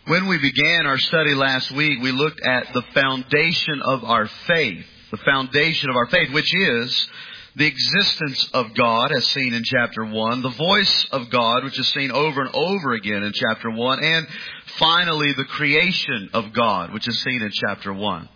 When we began our study last week, we looked at the foundation of our faith. The foundation of our faith, which is the existence of God, as seen in chapter 1, the voice of God, which is seen over and over again in chapter 1, and finally the creation of God, which is seen in chapter 1.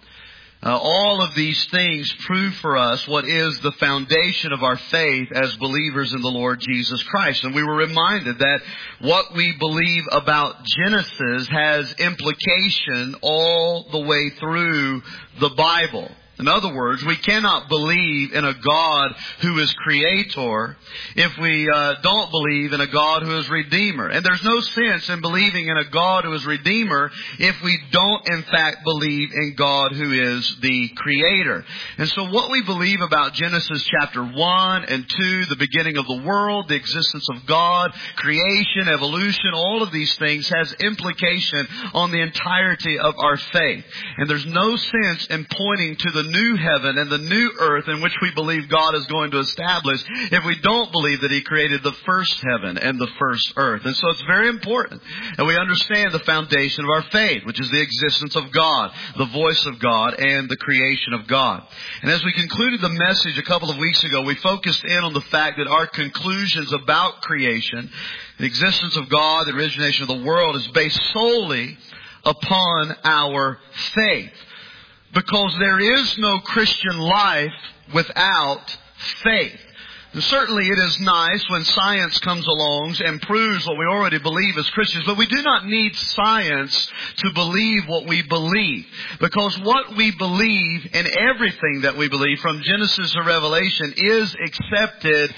All of these things prove for us what is the foundation of our faith as believers in the Lord Jesus Christ. And we were reminded that what we believe about Genesis has implication all the way through the Bible. In other words, we cannot believe in a God who is creator if we don't believe in a God who is redeemer. And there's no sense in believing in a God who is redeemer if we don't in fact believe in God who is the creator. And so what we believe about Genesis chapter 1 and 2, the beginning of the world, the existence of God, creation, evolution, all of these things has implication on the entirety of our faith. And there's no sense in pointing to the new heaven and the new earth in which we believe God is going to establish if we don't believe that He created the first heaven and the first earth. And so it's very important that we understand the foundation of our faith, which is the existence of God, the voice of God, and the creation of God. And as we concluded the message a couple of weeks ago, we focused in on the fact that our conclusions about creation, the existence of God, the origination of the world, is based solely upon our faith. Because there is no Christian life without faith. And certainly it is nice when science comes along and proves what we already believe as Christians, but we do not need science to believe what we believe. Because what we believe and everything that we believe from Genesis to Revelation is accepted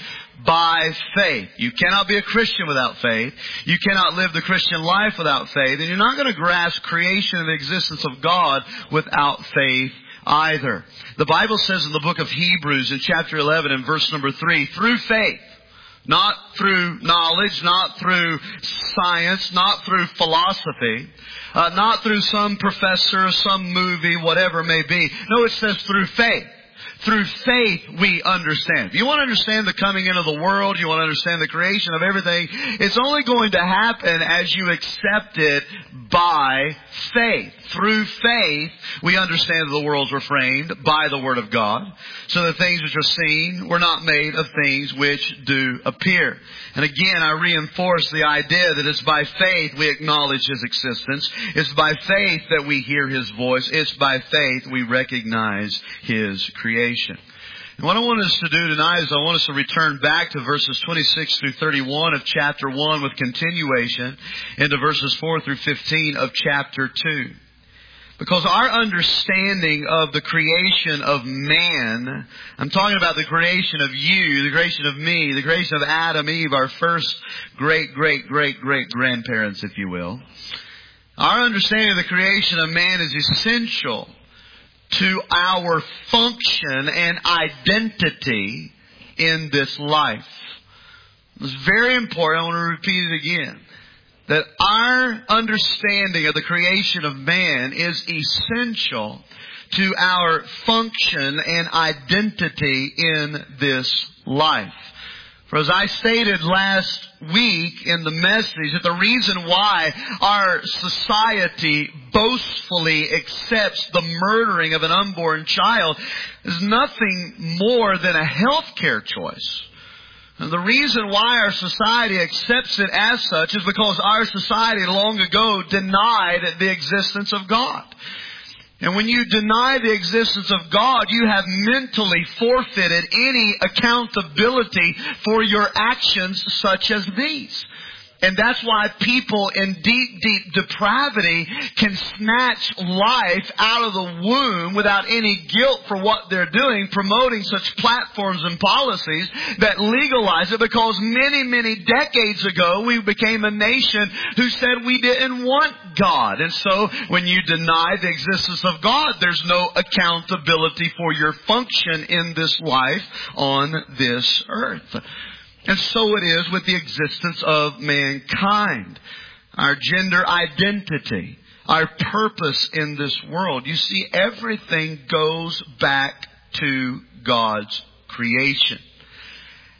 by faith. You cannot be a Christian without faith. You cannot live the Christian life without faith. And you're not going to grasp creation and the existence of God without faith either. The Bible says in the book of Hebrews in chapter 11 and verse number 3, through faith, not through knowledge, not through science, not through philosophy, not through some professor, some movie, whatever it may be. No, it says through faith. Through faith we understand. If you want to understand the coming into the world, you want to understand the creation of everything, it's only going to happen as you accept it by faith. Through faith, we understand that the worlds were framed by the Word of God, so the things which are seen were not made of things which do appear. And again, I reinforce the idea that it's by faith we acknowledge His existence. It's by faith that we hear His voice. It's by faith we recognize His creation. And what I want us to do tonight is I want us to return back to verses 26 through 31 of chapter 1 with continuation into verses 4 through 15 of chapter 2. Because our understanding of the creation of man, I'm talking about the creation of you, the creation of me, the creation of Adam, Eve, our first great-great-great-great-grandparents, if you will. Our understanding of the creation of man is essential to our function and identity in this life. It's very important. I want to repeat it again. That our understanding of the creation of man is essential to our function and identity in this life. For as I stated last week in the message, that the reason why our society boastfully accepts the murdering of an unborn child is nothing more than a healthcare choice. And the reason why our society accepts it as such is because our society long ago denied the existence of God. And when you deny the existence of God, you have mentally forfeited any accountability for your actions such as these. And that's why people in deep, deep depravity can snatch life out of the womb without any guilt for what they're doing, promoting such platforms and policies that legalize it, because many, many decades ago we became a nation who said we didn't want God. And so when you deny the existence of God, there's no accountability for your function in this life on this earth. And so it is with the existence of mankind, our gender identity, our purpose in this world. You see, everything goes back to God's creation.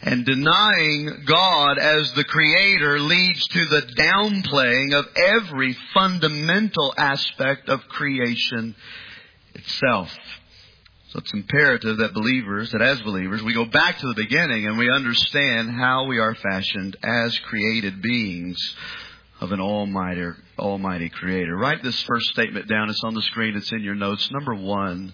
And denying God as the Creator leads to the downplaying of every fundamental aspect of creation itself. So it's imperative that as believers, we go back to the beginning and we understand how we are fashioned as created beings of an almighty Creator. Write this first statement down. It's on the screen. It's in your notes. Number 1,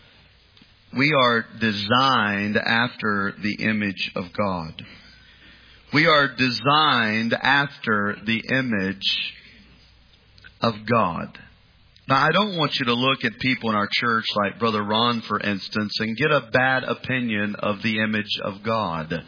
we are designed after the image of God. We are designed after the image of God. Now, I don't want you to look at people in our church like Brother Ron, for instance, and get a bad opinion of the image of God.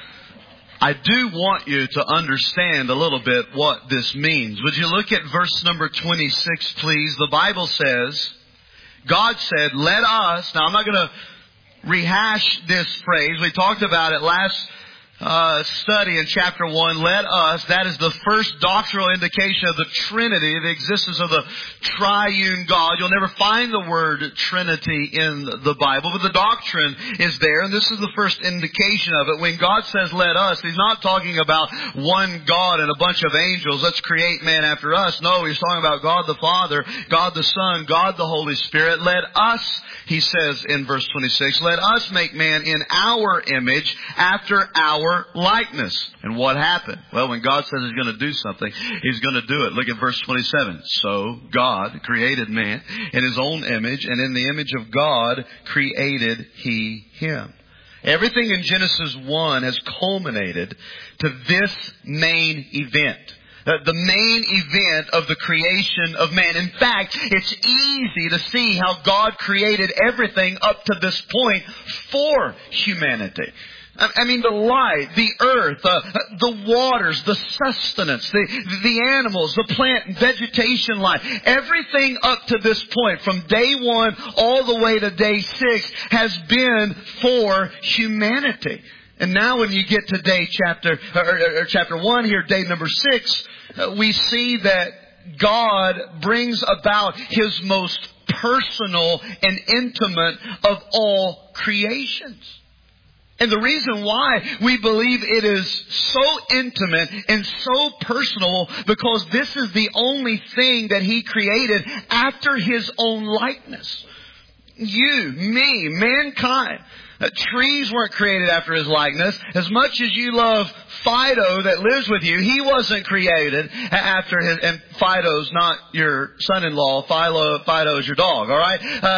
I do want you to understand a little bit what this means. Would you look at verse number 26, please? The Bible says, God said, let us... Now, I'm not going to rehash this phrase. We talked about it last study in chapter 1. Let us, that is the first doctrinal indication of the Trinity, the existence of the triune God. You'll never find the word Trinity in the Bible, but the doctrine is there, and this is the first indication of it. When God says let us, He's not talking about one God and a bunch of angels. Let's create man after us. No, He's talking about God the Father, God the Son, God the Holy Spirit. Let us, He says in verse 26, let us make man in our image after our likeness. And what happened? Well, when God says He's going to do something, He's going to do it. Look at verse 27. So God created man in His own image, and in the image of God created He him. Everything in Genesis 1 has culminated to this main event. The main event of the creation of man. In fact, it's easy to see how God created everything up to this point for humanity. I mean, the light, the earth, the waters, the sustenance, the animals, the plant and vegetation life. Everything up to this point, from day 1 all the way to day 6, has been for humanity. And now when you get to chapter 1 here, day number 6, we see that God brings about His most personal and intimate of all creations. And the reason why we believe it is so intimate and so personal, because this is the only thing that He created after His own likeness. You, me, mankind. Trees weren't created after His likeness. As much as you love Fido that lives with you, he wasn't created after his, and Fido's not your son-in-law. Fido's your dog, alright?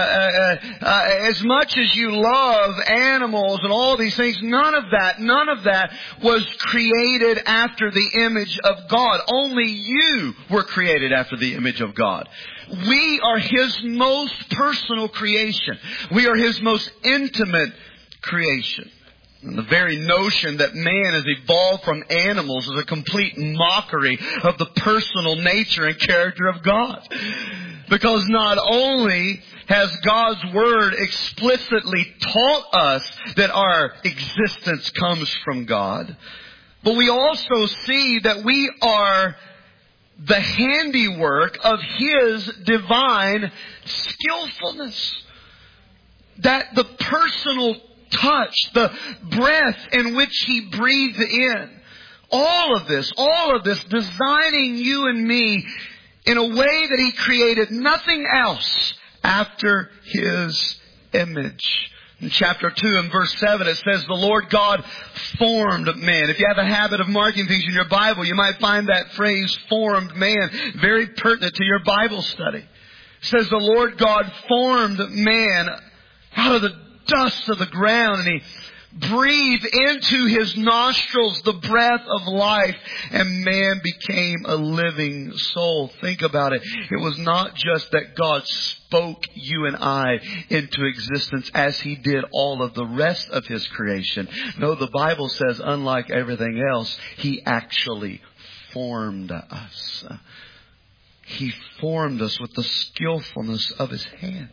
As much as you love animals and all these things, none of that was created after the image of God. Only you were created after the image of God. We are His most personal creation. We are His most intimate creation. And the very notion that man has evolved from animals is a complete mockery of the personal nature and character of God. Because not only has God's Word explicitly taught us that our existence comes from God, but we also see that we are the handiwork of His divine skillfulness. That the personal touch, the breath in which He breathed in, all of this designing you and me in a way that He created nothing else after His image. In chapter 2 and verse 7 it says, the Lord God formed man. If you have a habit of marking things in your Bible, you might find that phrase, formed man, very pertinent to your Bible study. It says the Lord God formed man out of the dust of the ground, and He breathed into his nostrils the breath of life, and man became a living soul. Think about it. It was not just that God spoke you and I into existence as He did all of the rest of His creation. No, the Bible says, unlike everything else, He actually formed us. He formed us with the skillfulness of His hand.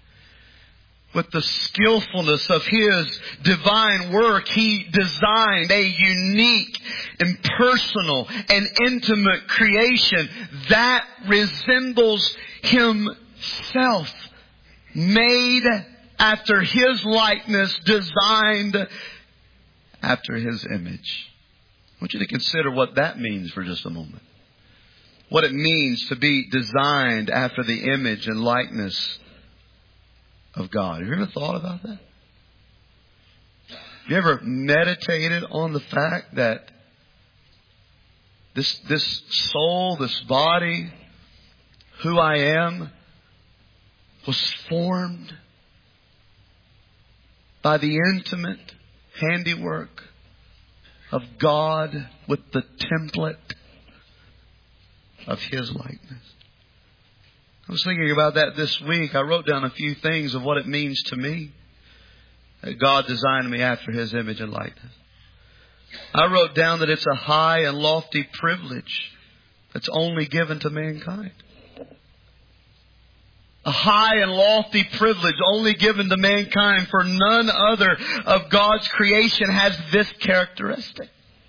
With the skillfulness of His divine work, He designed a unique and personal and intimate creation that resembles Himself, made after His likeness, designed after His image. I want you to consider what that means for just a moment. What it means to be designed after the image and likeness of God. Have you ever thought about that? Have you ever meditated on the fact that this soul, this body, who I am, was formed by the intimate handiwork of God with the template of His likeness? I was thinking about that this week. I wrote down a few things of what it means to me that God designed me after His image and likeness. I wrote down that it's a high and lofty privilege that's only given to mankind. A high and lofty privilege only given to mankind, for none other of God's creation has this characteristic.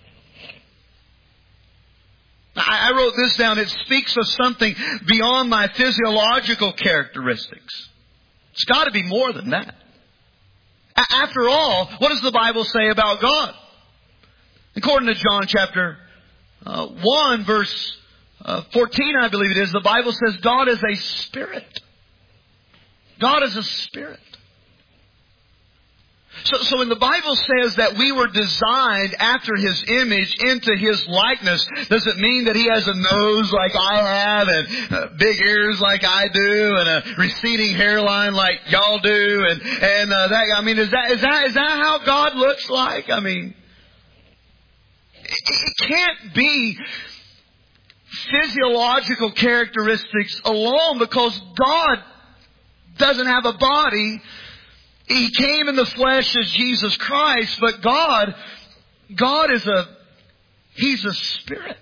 I wrote this down. It speaks of something beyond my physiological characteristics. It's got to be more than that. After all, what does the Bible say about God? According to John chapter 1, verse 14, I believe it is, the Bible says God is a spirit. God is a spirit. So when the Bible says that we were designed after His image into His likeness, does it mean that He has a nose like I have and big ears like I do and a receding hairline like y'all do and that? I mean, is that how God looks like? I mean, it can't be physiological characteristics alone, because God doesn't have a body. He came in the flesh as Jesus Christ, but God is He's a spirit.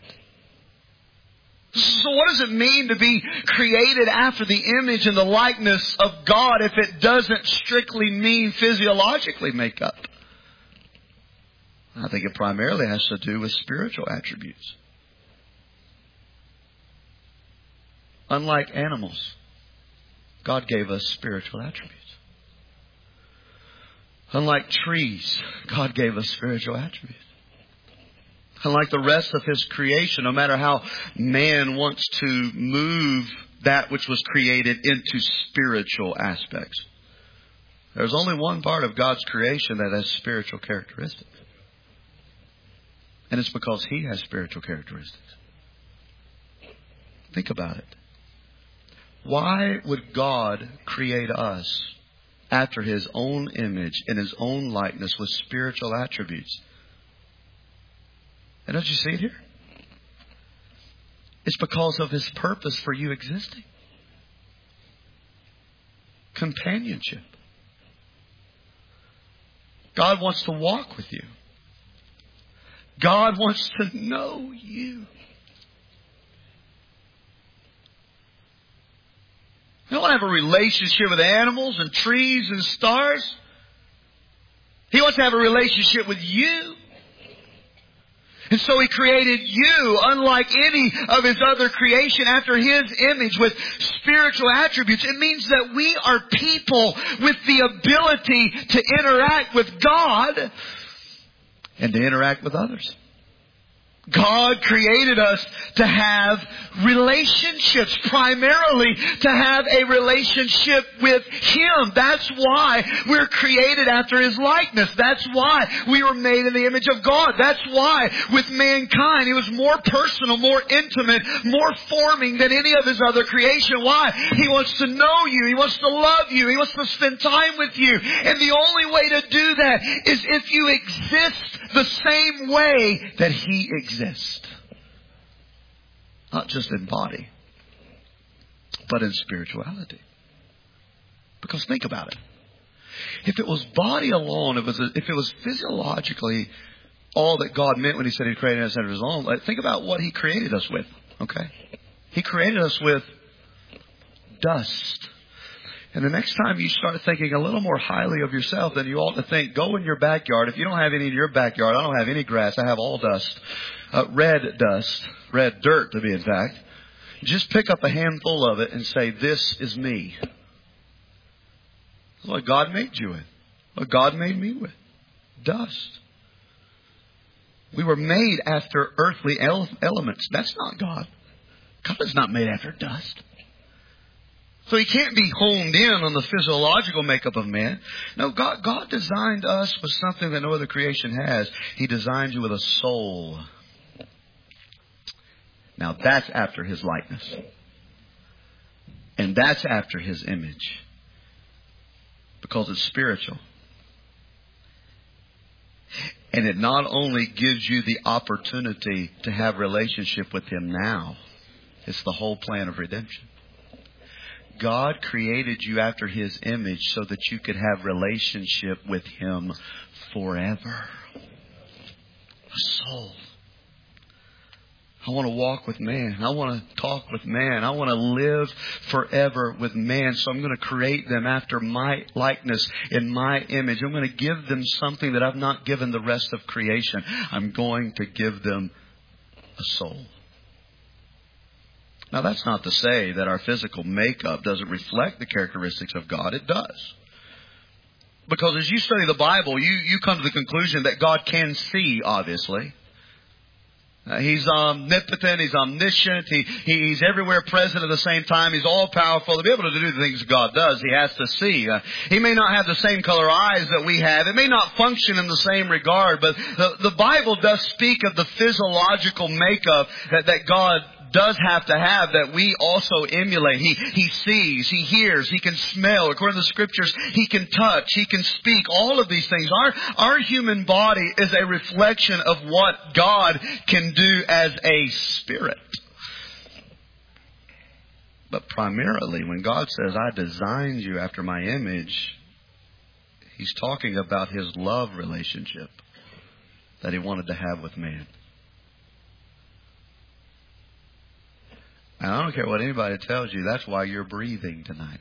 So what does it mean to be created after the image and the likeness of God if it doesn't strictly mean physiologically make up? I think it primarily has to do with spiritual attributes. Unlike animals, God gave us spiritual attributes. Unlike trees, God gave us spiritual attributes. Unlike the rest of His creation, no matter how man wants to move that which was created into spiritual aspects, there's only one part of God's creation that has spiritual characteristics. And it's because He has spiritual characteristics. Think about it. Why would God create us after His own image and His own likeness with spiritual attributes? And don't you see it here? It's because of His purpose for you existing. Companionship. God wants to walk with you. God wants to know you. You don't have a relationship with animals and trees and stars. He wants to have a relationship with you. And so He created you, unlike any of His other creation, after His image with spiritual attributes. It means that we are people with the ability to interact with God and to interact with others. God created us to have relationships, primarily to have a relationship with Him. That's why we're created after His likeness. That's why we were made in the image of God. That's why with mankind He was more personal, more intimate, more forming than any of His other creation. Why? He wants to know you. He wants to love you. He wants to spend time with you. And the only way to do that is if you exist the same way that He exists. Not just in body, but in spirituality. Because think about it. If it was body alone, if it was physiologically all that God meant when He said He created us after His own, think about what He created us with. Okay? He created us with dust. And the next time you start thinking a little more highly of yourself than you ought to think, go in your backyard. If you don't have any in your backyard, I don't have any grass. I have all dust. Red dust. Red dirt, to be exact. Just pick up a handful of it and say, this is me. That's what God made you with. What God made me with. Dust. We were made after earthly elements. That's not God. God is not made after dust. So He can't be honed in on the physiological makeup of man. No, God designed us with something that no other creation has. He designed you with a soul. Now that's after His likeness. And that's after His image. Because it's spiritual. And it not only gives you the opportunity to have relationship with Him now. It's the whole plan of redemption. God created you after His image so that you could have relationship with Him forever. A soul. I want to walk with man. I want to talk with man. I want to live forever with man. So I'm going to create them after my likeness, in my image. I'm going to give them something that I've not given the rest of creation. I'm going to give them a soul. Now, that's not to say that our physical makeup doesn't reflect the characteristics of God. It does. Because as you study the Bible, you come to the conclusion that God can see, obviously. He's omnipotent. He's omniscient. He's everywhere present at the same time. He's all-powerful. To be able to do the things God does, He has to see. He may not have the same color eyes that we have. It may not function in the same regard. But the Bible does speak of the physiological makeup that God does have to have, that we also emulate. He sees, He hears, He can smell. According to the Scriptures, He can touch, He can speak. All of these things. Our human body is a reflection of what God can do as a spirit. But primarily, when God says, I designed you after my image, He's talking about His love relationship that He wanted to have with man. And I don't care what anybody tells you, that's why you're breathing tonight.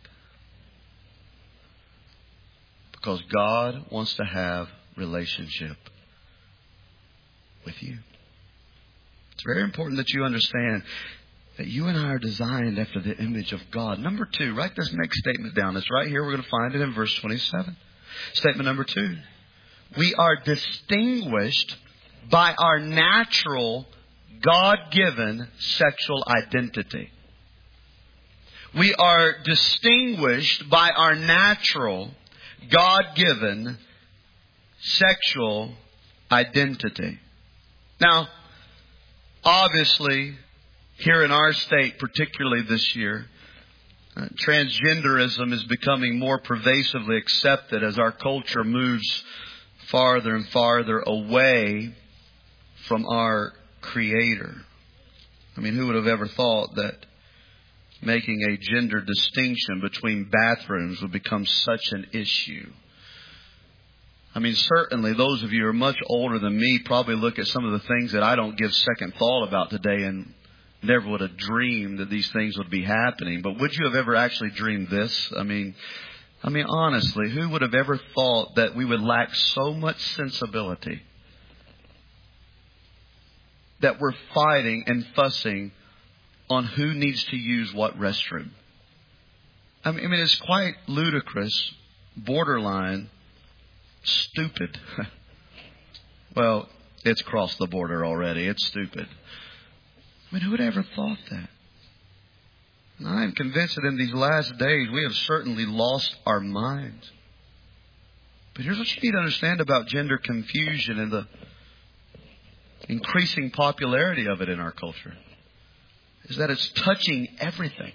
Because God wants to have relationship with you. It's very important that you understand that you and I are designed after the image of God. Number 2, write this next statement down. It's right here. We're going to find it in verse 27. Statement number 2. We are distinguished by our natural God-given sexual identity. We are distinguished by our natural, God-given sexual identity. Now, obviously, here in our state, particularly this year, transgenderism is becoming more pervasively accepted as our culture moves farther and farther away from our Creator. I mean, who would have ever thought that making a gender distinction between bathrooms would become such an issue? I mean, certainly those of you who are much older than me probably look at some of the things that I don't give second thought about today and never would have dreamed that these things would be happening. But would you have ever actually dreamed this? I mean, honestly, who would have ever thought that we would lack so much sensibility that we're fighting and fussing on who needs to use what restroom? I mean, it's quite ludicrous, borderline stupid. Well, it's crossed the border already. It's stupid. I mean, who would have ever thought that? And I am convinced that in these last days, we have certainly lost our minds. But here's what you need to understand about gender confusion and the increasing popularity of it in our culture, is that it's touching everything.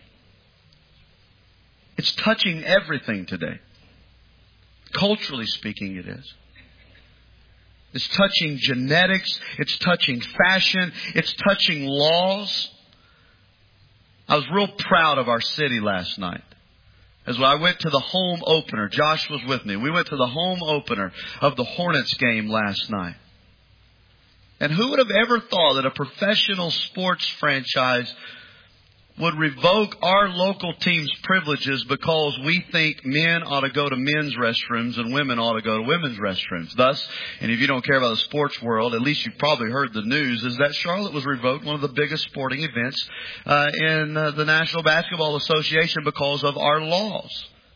It's touching everything today. Culturally speaking, it is. It's touching genetics. It's touching fashion. It's touching laws. I was real proud of our city last night. As I went to the home opener, Josh was with me. We went to the home opener of the Hornets game last night. And who would have ever thought that a professional sports franchise would revoke our local team's privileges because we think men ought to go to men's restrooms and women ought to go to women's restrooms. Thus, and if you don't care about the sports world, at least you've probably heard the news, is that Charlotte was revoked, one of the biggest sporting events in the National Basketball Association, because of our laws.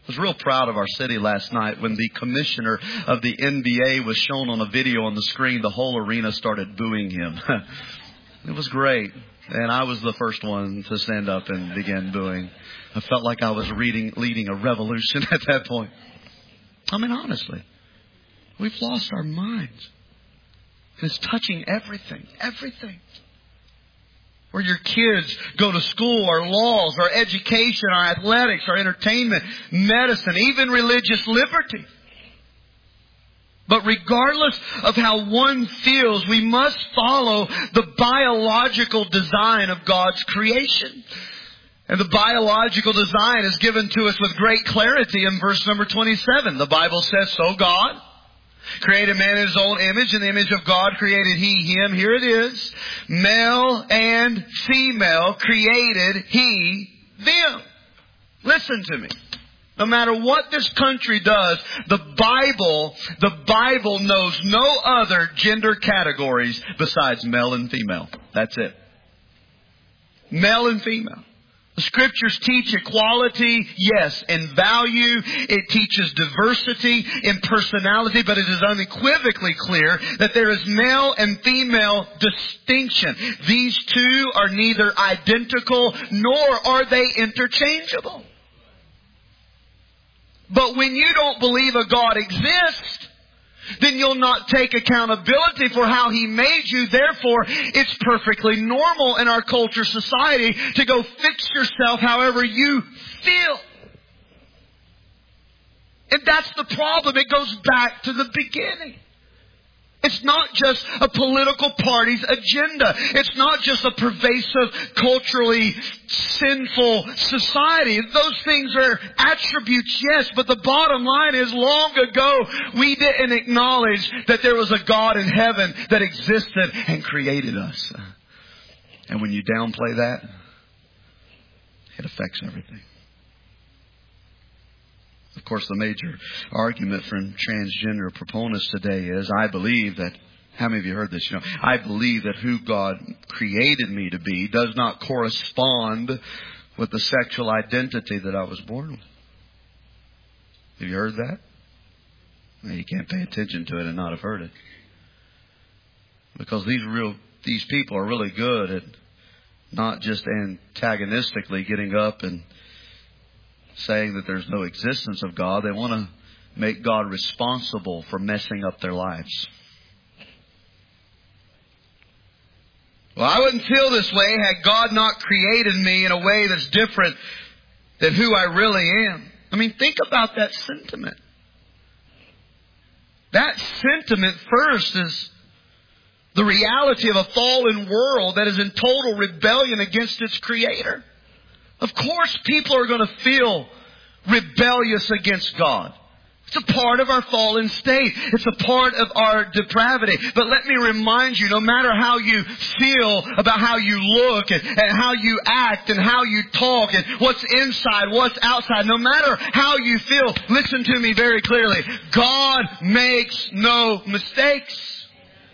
I was real proud of our city last night when the commissioner of the NBA was shown on a video on the screen. The whole arena started booing him. It was great. And I was the first one to stand up and begin booing. I felt like I was leading a revolution at that point. I mean, honestly, we've lost our minds. It's touching everything. Everything. Where your kids go to school, our laws, our education, our athletics, our entertainment, medicine, even religious liberty. But regardless of how one feels, we must follow the biological design of God's creation. And the biological design is given to us with great clarity in verse number 27. The Bible says, "So God created man in His own image. In the image of God created He him." Here it is. "Male and female created He them." Listen to me. No matter what this country does, the Bible knows no other gender categories besides male and female. That's it. Male and female. The Scriptures teach equality, yes, in value. It teaches diversity in personality, but it is unequivocally clear that there is male and female distinction. These two are neither identical nor are they interchangeable. But when you don't believe a God exists, then you'll not take accountability for how He made you. Therefore, it's perfectly normal in our culture society to go fix yourself however you feel. And that's the problem. It goes back to the beginning. It's not just a political party's agenda. It's not just a pervasive, culturally sinful society. Those things are attributes, yes, but the bottom line is long ago we didn't acknowledge that there was a God in heaven that existed and created us. And when you downplay that, it affects everything. Of course, the major argument from transgender proponents today is, I believe that, how many of you heard this? I believe that who God created me to be does not correspond with the sexual identity that I was born with. Have you heard that? Well, you can't pay attention to it and not have heard it. Because these people are really good at not just antagonistically getting up and saying that there's no existence of God. They want to make God responsible for messing up their lives. Well, I wouldn't feel this way had God not created me in a way that's different than who I really am. I mean, think about that sentiment. That sentiment first is the reality of a fallen world that is in total rebellion against its Creator. Of course, people are going to feel rebellious against God. It's a part of our fallen state. It's a part of our depravity. But let me remind you, no matter how you feel about how you look and how you act and how you talk and what's inside, what's outside, no matter how you feel, listen to me very clearly. God makes no mistakes.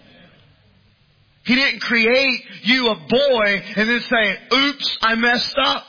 He didn't create you a boy and then say, "Oops, I messed up."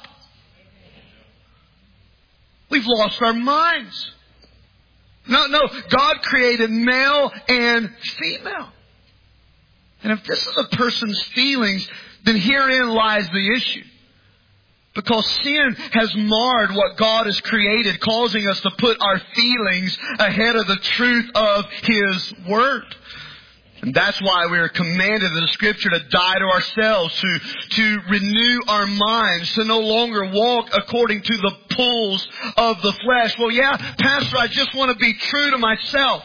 We've lost our minds. No. God created male and female. And if this is a person's feelings, then herein lies the issue. Because sin has marred what God has created, causing us to put our feelings ahead of the truth of His Word. And that's why we are commanded in the Scripture to die to ourselves, to renew our minds, to no longer walk according to the pulls of the flesh. Well, yeah, Pastor, I just want to be true to myself.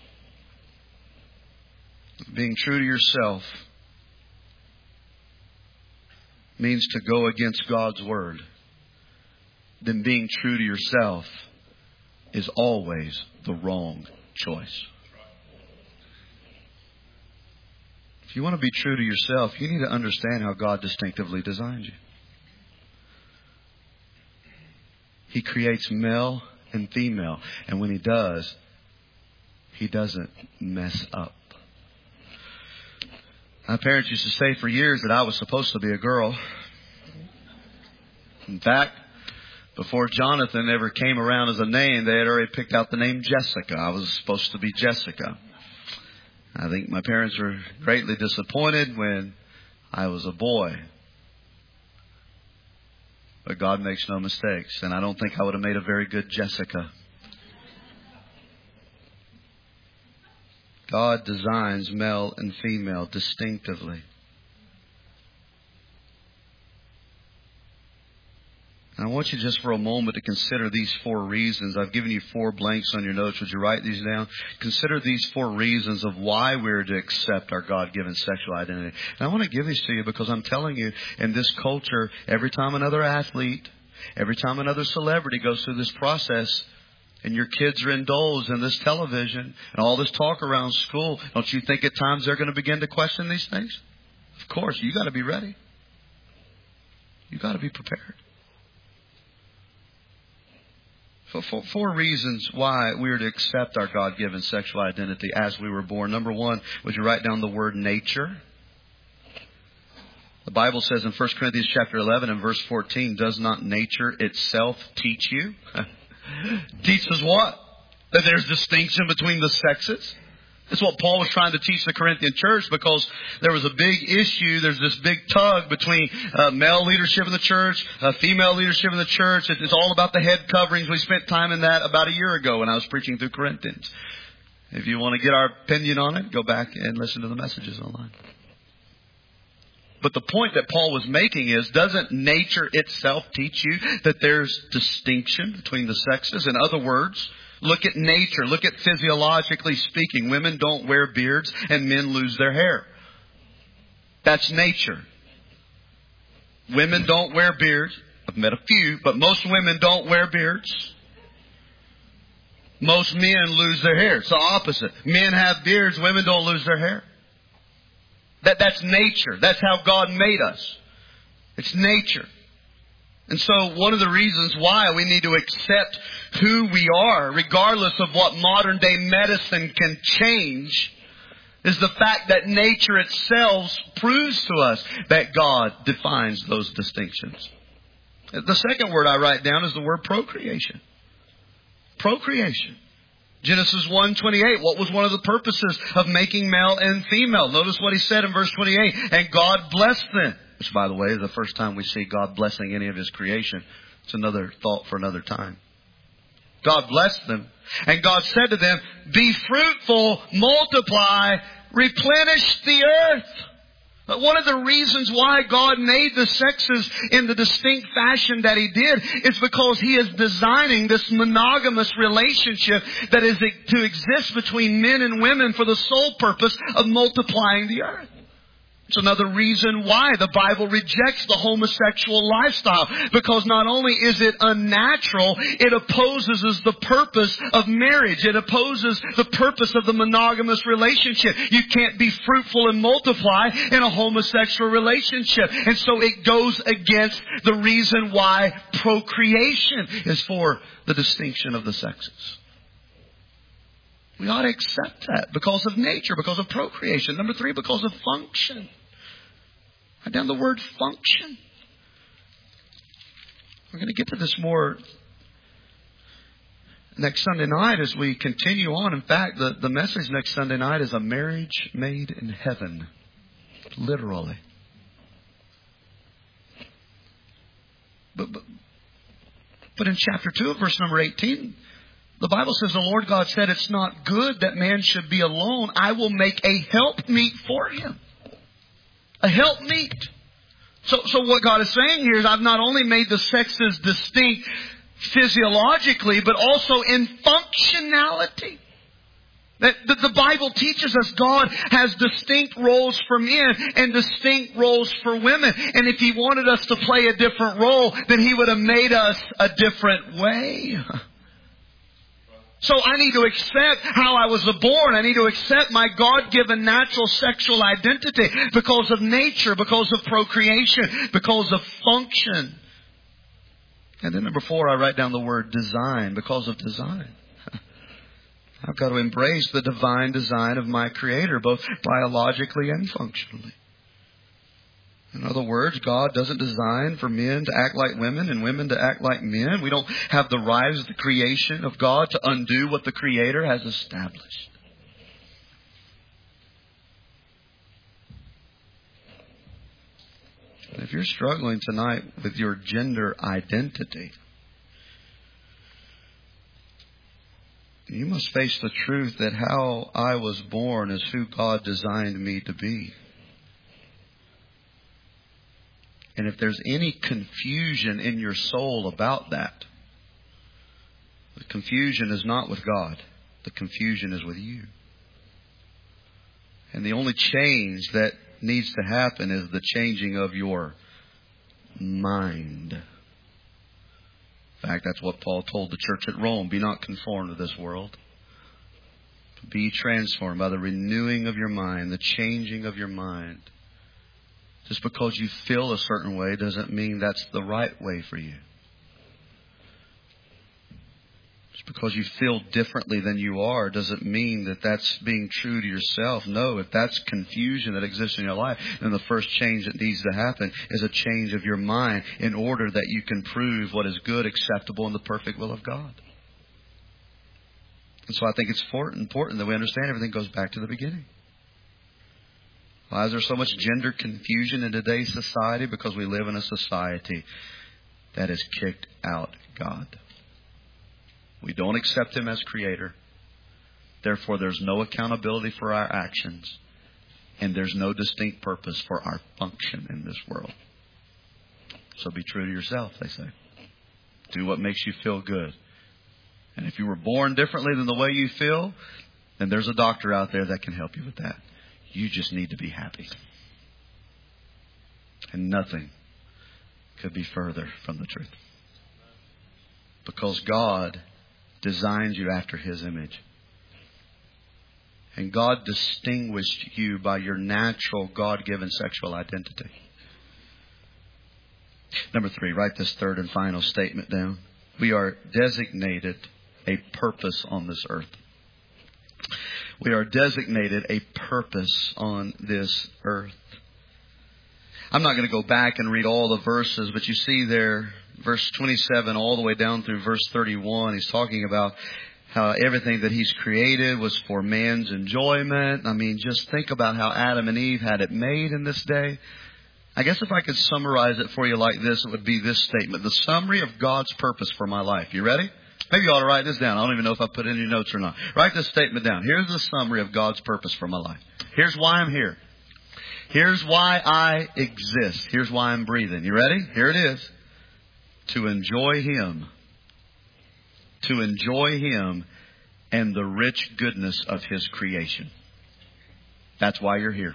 Being true to yourself means to go against God's Word. Then being true to yourself is always the wrong choice. If you want to be true to yourself, you need to understand how God distinctively designed you. He creates male and female. And when He does, He doesn't mess up. My parents used to say for years that I was supposed to be a girl. In fact, Before Jonathan ever came around as a name, they had already picked out the name Jessica. I was supposed to be Jessica. I think my parents were greatly disappointed when I was a boy. But God makes no mistakes, and I don't think I would have made a very good Jessica. God designs male and female distinctively. And I want you just for a moment to consider these 4 reasons. I've given you 4 blanks on your notes. Would you write these down? Consider these 4 reasons of why we're to accept our God-given sexual identity. And I want to give these to you because I'm telling you, in this culture, every time another athlete, every time another celebrity goes through this process, and your kids are indulged in this television and all this talk around school, don't you think at times they're going to begin to question these things? Of course, you got to be ready. You got to be prepared. So 4 reasons why we are to accept our God-given sexual identity as we were born. Number 1, would you write down the word nature? The Bible says in 1 Corinthians chapter 11 and verse 14, does not nature itself teach you? Teach us what? That there's distinction between the sexes? That's what Paul was trying to teach the Corinthian church, because there was a big issue. There's this big tug between male leadership in the church, female leadership in the church. It's all about the head coverings. We spent time in that about a year ago when I was preaching through Corinthians. If you want to get our opinion on it, go back and listen to the messages online. But the point that Paul was making is, doesn't nature itself teach you that there's distinction between the sexes? In other words, look at nature. Look at physiologically speaking. Women don't wear beards and men lose their hair. That's nature. Women don't wear beards. I've met a few, but most women don't wear beards. Most men lose their hair. It's the opposite. Men have beards. Women don't lose their hair. That's nature. That's how God made us. It's nature. And so one of the reasons why we need to accept who we are, regardless of what modern day medicine can change, is the fact that nature itself proves to us that God defines those distinctions. The second word I write down is the word procreation. Procreation. Genesis 1:28. What was one of the purposes of making male and female? Notice what he said in verse 28. And God blessed them. Which, by the way, is the first time we see God blessing any of His creation. It's another thought for another time. God blessed them. And God said to them, be fruitful, multiply, replenish the earth. But one of the reasons why God made the sexes in the distinct fashion that He did is because He is designing this monogamous relationship that is to exist between men and women for the sole purpose of multiplying the earth. It's another reason why the Bible rejects the homosexual lifestyle. Because not only is it unnatural, it opposes the purpose of marriage. It opposes the purpose of the monogamous relationship. You can't be fruitful and multiply in a homosexual relationship. And so it goes against the reason why procreation is for the distinction of the sexes. We ought to accept that because of nature, because of procreation. Number 3, because of function. Write down the word function. We're going to get to this more next Sunday night as we continue on. In fact, the message next Sunday night is a marriage made in heaven. Literally. But in chapter 2 verse number 18... the Bible says the Lord God said, it's not good that man should be alone. I will make a helpmeet for him. A helpmeet. So what God is saying here is, I've not only made the sexes distinct physiologically, but also in functionality. That the Bible teaches us God has distinct roles for men and distinct roles for women. And if He wanted us to play a different role, then He would have made us a different way. So I need to accept how I was born. I need to accept my God-given natural sexual identity because of nature, because of procreation, because of function. And then number 4, I write down the word design, because of design. I've got to embrace the divine design of my Creator, both biologically and functionally. In other words, God doesn't design for men to act like women and women to act like men. We don't have the rise of the creation of God to undo what the Creator has established. If you're struggling tonight with your gender identity, you must face the truth that how I was born is who God designed me to be. And if there's any confusion in your soul about that, the confusion is not with God. The confusion is with you. And the only change that needs to happen is the changing of your mind. In fact, that's what Paul told the church at Rome. Be not conformed to this world. Be transformed by the renewing of your mind, the changing of your mind. Just because you feel a certain way doesn't mean that's the right way for you. Just because you feel differently than you are doesn't mean that that's being true to yourself. No, if that's confusion that exists in your life, then the first change that needs to happen is a change of your mind in order that you can prove what is good, acceptable, and the perfect will of God. And so I think it's important that we understand everything goes back to the beginning. Why is there so much gender confusion in today's society? Because we live in a society that has kicked out God. We don't accept Him as Creator. Therefore, there's no accountability for our actions. And there's no distinct purpose for our function in this world. So be true to yourself, they say. Do what makes you feel good. And if you were born differently than the way you feel, then there's a doctor out there that can help you with that. You just need to be happy. And nothing could be further from the truth. Because God designed you after His image. And God distinguished you by your natural God-given sexual identity. Number 3, write this third and final statement down. We are designated a purpose on this earth. We are designated a purpose on this earth. I'm not going to go back and read all the verses, but you see there, verse 27 all the way down through verse 31, He's talking about how everything that He's created was for man's enjoyment. I mean, just think about how Adam and Eve had it made in this day. I guess if I could summarize it for you like this, it would be this statement. The summary of God's purpose for my life. You ready? Maybe you ought to write this down. I don't even know if I put it in your notes or not. Write this statement down. Here's the summary of God's purpose for my life. Here's why I'm here. Here's why I exist. Here's why I'm breathing. You ready? Here it is. To enjoy Him. To enjoy Him and the rich goodness of His creation. That's why you're here.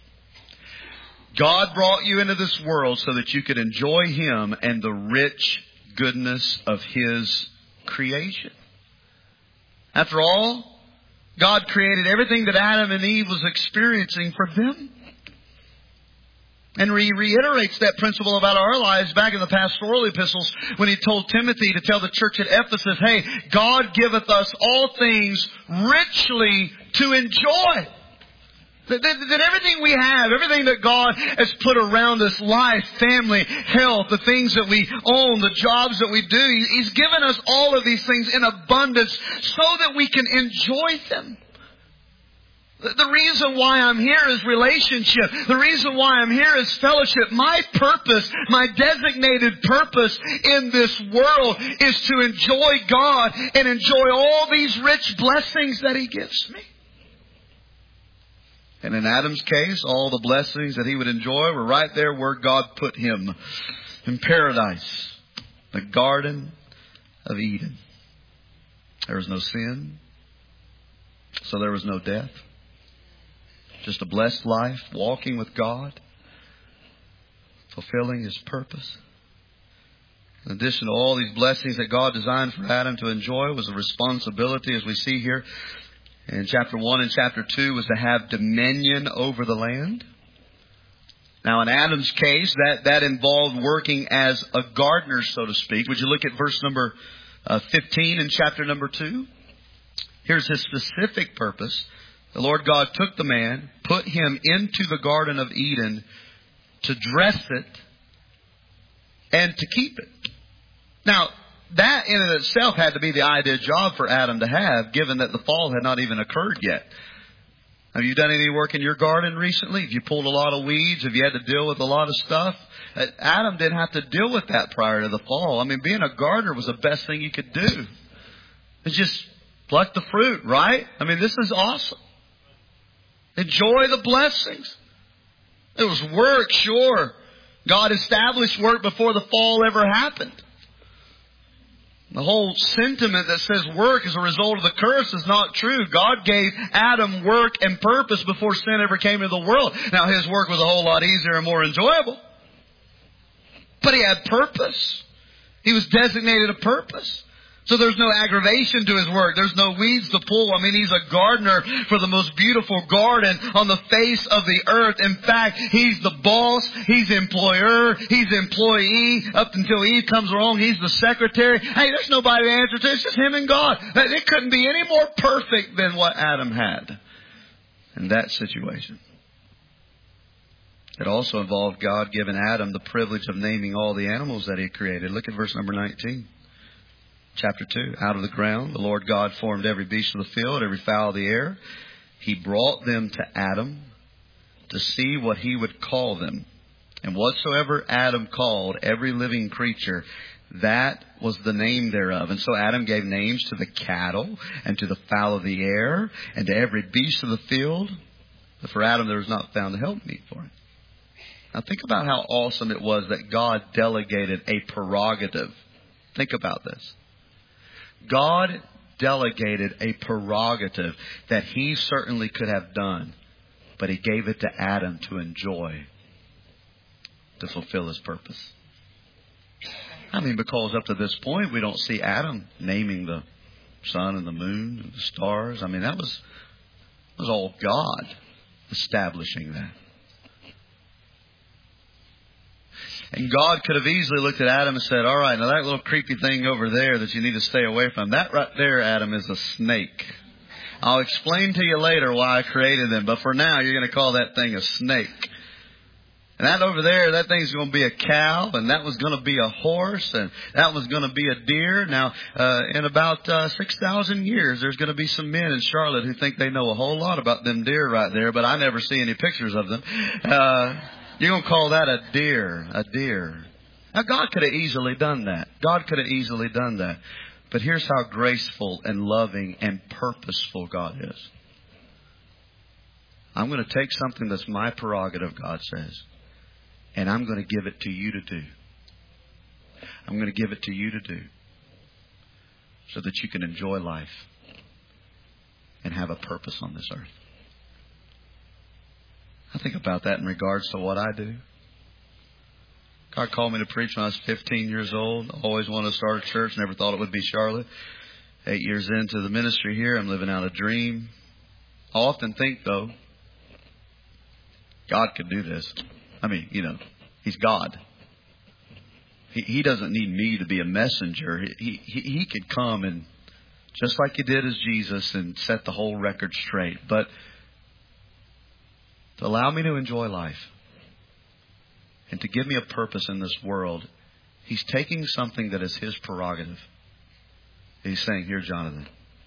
God brought you into this world so that you could enjoy Him and the rich goodness of His creation. After all, God created everything that Adam and Eve was experiencing for them. And He reiterates that principle about our lives back in the pastoral epistles when He told Timothy to tell the church at Ephesus, hey, God giveth us all things richly to enjoy. That everything we have, everything that God has put around us, life, family, health, the things that we own, the jobs that we do, He's given us all of these things in abundance so that we can enjoy them. The reason why I'm here is relationship. The reason why I'm here is fellowship. My purpose, my designated purpose in this world is to enjoy God and enjoy all these rich blessings that He gives me. And in Adam's case, all the blessings that he would enjoy were right there where God put him. In paradise. The Garden of Eden. There was no sin. So there was no death. Just a blessed life, walking with God. Fulfilling His purpose. In addition to all these blessings that God designed for Adam to enjoy was a responsibility, as we see here in chapter 1 and chapter 2, was to have dominion over the land. Now in Adam's case, that involved working as a gardener, so to speak. Would you look at verse number 15 in chapter number 2? Here's his specific purpose. The Lord God took the man, put him into the Garden of Eden to dress it, and to keep it. Now, that in and of itself had to be the ideal job for Adam to have, given that the fall had not even occurred yet. Have you done any work in your garden recently? Have you pulled a lot of weeds? Have you had to deal with a lot of stuff? Adam didn't have to deal with that prior to the fall. I mean, being a gardener was the best thing you could do. It's just pluck the fruit, right? I mean, this is awesome. Enjoy the blessings. It was work, sure. God established work before the fall ever happened. The whole sentiment that says work is a result of the curse is not true. God gave Adam work and purpose before sin ever came into the world. Now, his work was a whole lot easier and more enjoyable. But he had purpose. He was designated a purpose. So there's no aggravation to his work. There's no weeds to pull. I mean, he's a gardener for the most beautiful garden on the face of the earth. In fact, he's the boss. He's employer. He's employee. Up until Eve comes along, he's the secretary. Hey, there's nobody to answer to. It's just him and God. It couldn't be any more perfect than what Adam had in that situation. It also involved God giving Adam the privilege of naming all the animals that he created. Look at verse number 19. Chapter 2, out of the ground, the Lord God formed every beast of the field, every fowl of the air. He brought them to Adam to see what he would call them. And whatsoever Adam called every living creature, that was the name thereof. And so Adam gave names to the cattle and to the fowl of the air and to every beast of the field. But for Adam there was not found a helpmeet for him. Now think about how awesome it was that God delegated a prerogative. Think about this. God delegated a prerogative that he certainly could have done, but he gave it to Adam to enjoy, to fulfill his purpose. I mean, because up to this point, we don't see Adam naming the sun and the moon and the stars. I mean, that was all God establishing that. And God could have easily looked at Adam and said, all right, now that little creepy thing over there that you need to stay away from, that right there, Adam, is a snake. I'll explain to you later why I created them, but for now, you're going to call that thing a snake. And that over there, that thing's going to be a cow, and that was going to be a horse, and that was going to be a deer. Now, in about 6,000 years, there's going to be some men in Charlotte who think they know a whole lot about them deer right there, but I never see any pictures of them. You're going to call that a deer, a deer. Now, God could have easily done that. God could have easily done that. But here's how graceful and loving and purposeful God is. I'm going to take something that's my prerogative, God says, and I'm going to give it to you to do. I'm going to give it to you to do so that you can enjoy life and have a purpose on this earth. I think about that in regards to what I do. God called me to preach when I was 15 years old. Always wanted to start a church. Never thought it would be Charlotte. 8 years into the ministry here, I'm living out a dream. I often think, though, God could do this. I mean, He's God. He doesn't need me to be a messenger. He could come and, just like He did as Jesus, and set the whole record straight. But to allow me to enjoy life and to give me a purpose in this world, He's taking something that is His prerogative. He's saying, here, Jonathan,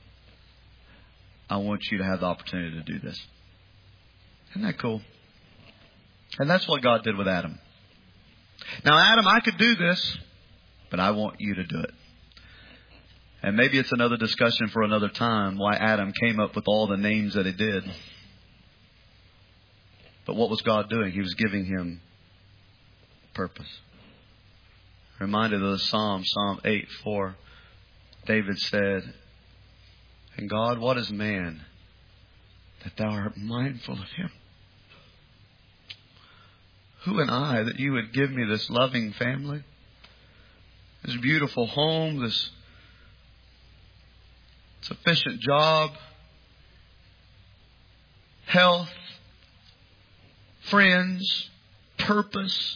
I want you to have the opportunity to do this. Isn't that cool? And that's what God did with Adam. Now, Adam, I could do this, but I want you to do it. And maybe it's another discussion for another time why Adam came up with all the names that he did. But what was God doing? He was giving him purpose. Reminded of the Psalm 8:4. David said, and God, what is man that thou art mindful of him? Who am I that you would give me this loving family, this beautiful home, this sufficient job, health, friends, purpose?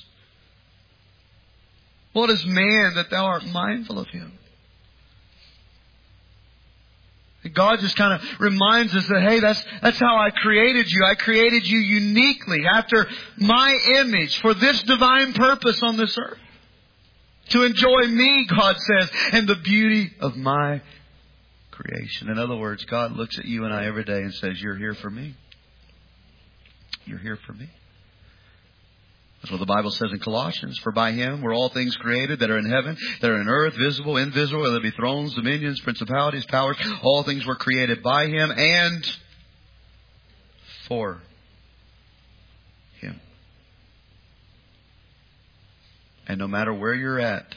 What is man that thou art mindful of him? God just kind of reminds us that, hey, that's how I created you. I created you uniquely after my image for this divine purpose on this earth. To enjoy me, God says, and the beauty of my creation. In other words, God looks at you and I every day and says, you're here for me. You're here for me. That's what the Bible says in Colossians. For by Him were all things created that are in heaven, that are in earth, visible, invisible, whether it be thrones, dominions, principalities, powers. All things were created by Him and for Him. And no matter where you're at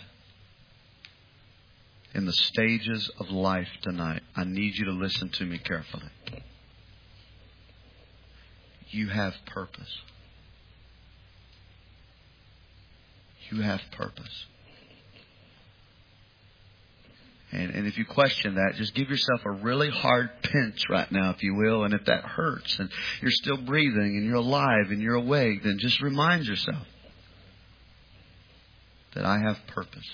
in the stages of life tonight, I need you to listen to me carefully. You have purpose. You have purpose. And if you question that, just give yourself a really hard pinch right now, if you will. And if that hurts and you're still breathing and you're alive and you're awake, then just remind yourself that I have purpose.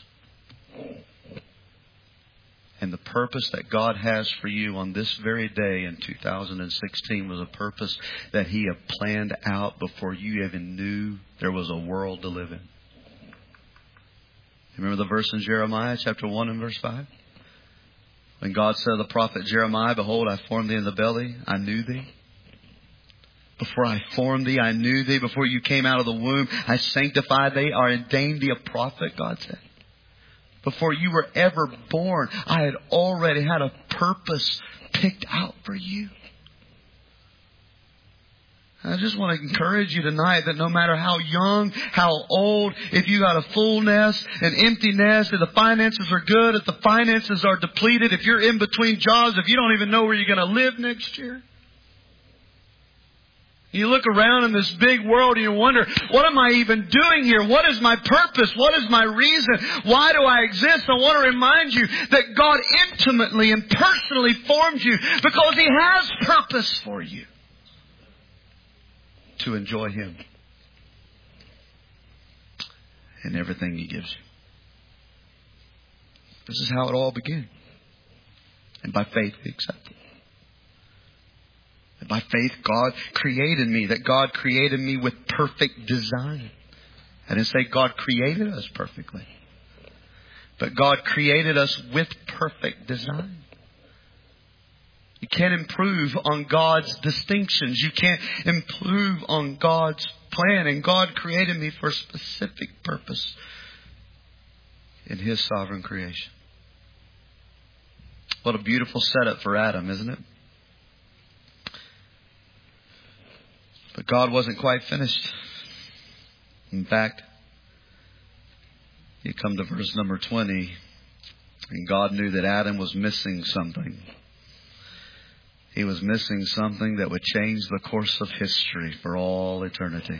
And the purpose that God has for you on this very day in 2016 was a purpose that He had planned out before you even knew there was a world to live in. Remember the verse in Jeremiah chapter 1 and verse 5? When God said to the prophet Jeremiah, behold, I formed thee in the belly, I knew thee. Before I formed thee, I knew thee. Before you came out of the womb, I sanctified thee, or ordained thee a prophet, God said. Before you were ever born, I had already had a purpose picked out for you. I just want to encourage you tonight that no matter how young, how old, if you got a full nest, an empty nest, if the finances are good, if the finances are depleted, if you're in between jobs, if you don't even know where you're going to live next year. You look around in this big world and you wonder, what am I even doing here? What is my purpose? What is my reason? Why do I exist? I want to remind you that God intimately and personally formed you because He has purpose for you. To enjoy Him and everything He gives you. This is how it all began. And by faith we accept it. And by faith God created me. That God created me with perfect design. I didn't say God created us perfectly. But God created us with perfect design. You can't improve on God's distinctions. You can't improve on God's plan. And God created me for a specific purpose in His sovereign creation. What a beautiful setup for Adam, isn't it? But God wasn't quite finished. In fact, you come to verse number 20, and God knew that Adam was missing something. He was missing something that would change the course of history for all eternity.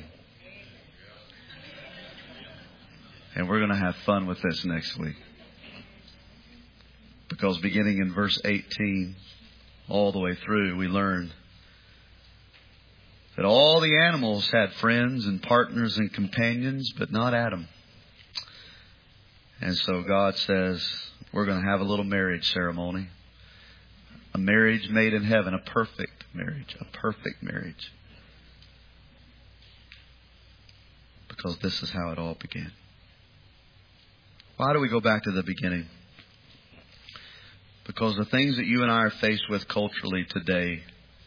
And we're going to have fun with this next week. Because beginning in verse 18, all the way through, we learn that all the animals had friends and partners and companions, but not Adam. And so God says, we're going to have a little marriage ceremony. A marriage made in heaven, a perfect marriage, a perfect marriage. Because this is how it all began. Why do we go back to the beginning? Because the things that you and I are faced with culturally today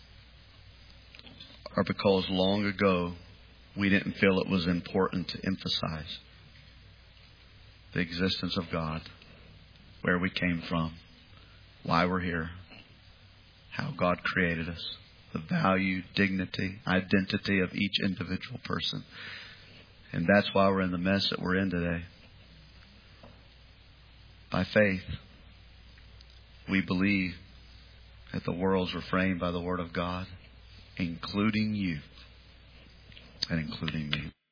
are because long ago we didn't feel it was important to emphasize the existence of God, where we came from, why we're here, how God created us, the value, dignity, identity of each individual person. And that's why we're in the mess that we're in today. By faith, we believe that the worlds were framed by the Word of God, including you and including me.